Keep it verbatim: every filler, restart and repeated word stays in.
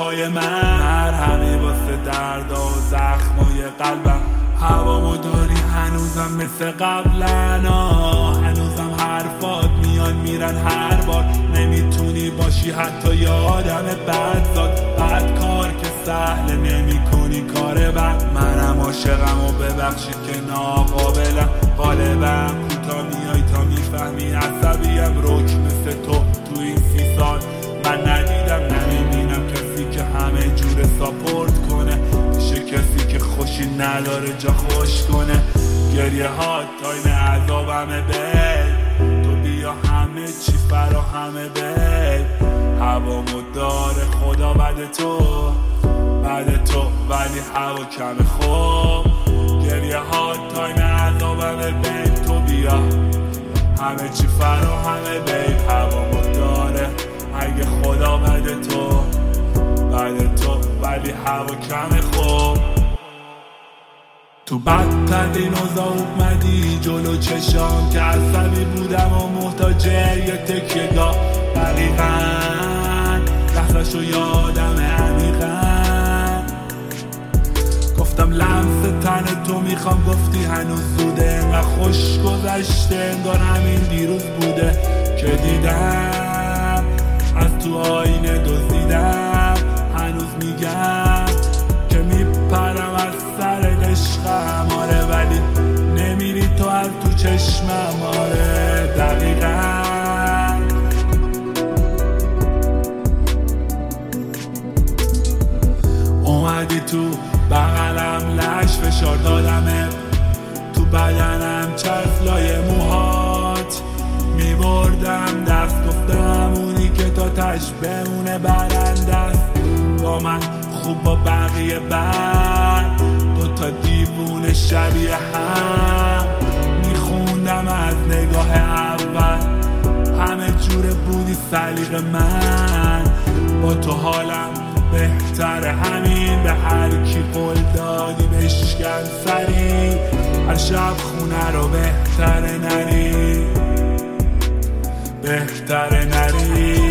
پای من، مرهمی واسه درد و زخمای قلبم. هوامو داری هنوزم مثل قبلنا، هنوزم حرفات میان میرن هر بار. نمیتونی باشی حتی یه آدم بدزاد، بد کار که سهل نمی کنی کار بد. منم عاشقم و ببخشید که ناقابلم، غالبم کوتا میای تا میفهمی عصبیم. رک مثل تو تو این سی سال من ندیدم، نمیبینم کسی که همه جور ساپورت کنه، میشه کسی که خوشی نداره جا خوش کنه. گریه ها تایم عذابمه بی، تو بیا همه چی فراهمه بی. هوامو داره خدا بعد تو، بعد تو ولی هوا کمه. خوب گریه ها تایم عذابمه بی، تو بیا همه چی فراهمه بی. هوامو داره اگه خدا بعد تو، بعد تو ولی هوا کمه. خوب تو بدترین اوضاع اومدی جلو چشام که عصبی بودم و محتاج یه تکیه‌گاه. دقیقاً لحظه‌شو یادم عمیقاً، گفتم لمس تن تو میخوام، گفتی هنوز زوده. انقدر خوش گذشته انگار همین دیروز بوده که دیدم از تو آینه دزدیدم. هنوز میگم که میپرم از سر عشقم، آره ولی نمیری تو از تو چشمم. آره دقیقاً اومدی تو بغلم، لش فشار دادمه تو بدنم، چرفلای موهات میبردم دست. گفتم اونی که تا تش بمونه برنده است، با من خوب با بقیه بد. دوتا دیوونه شبیه هم میخوندم از نگاه اول، همه جوره بودی سلیق من. با تو حالم بهتره، همین به هر کی قول دادی بشکن سری. هر شب خونه رو بهتره نری، بهتره نری.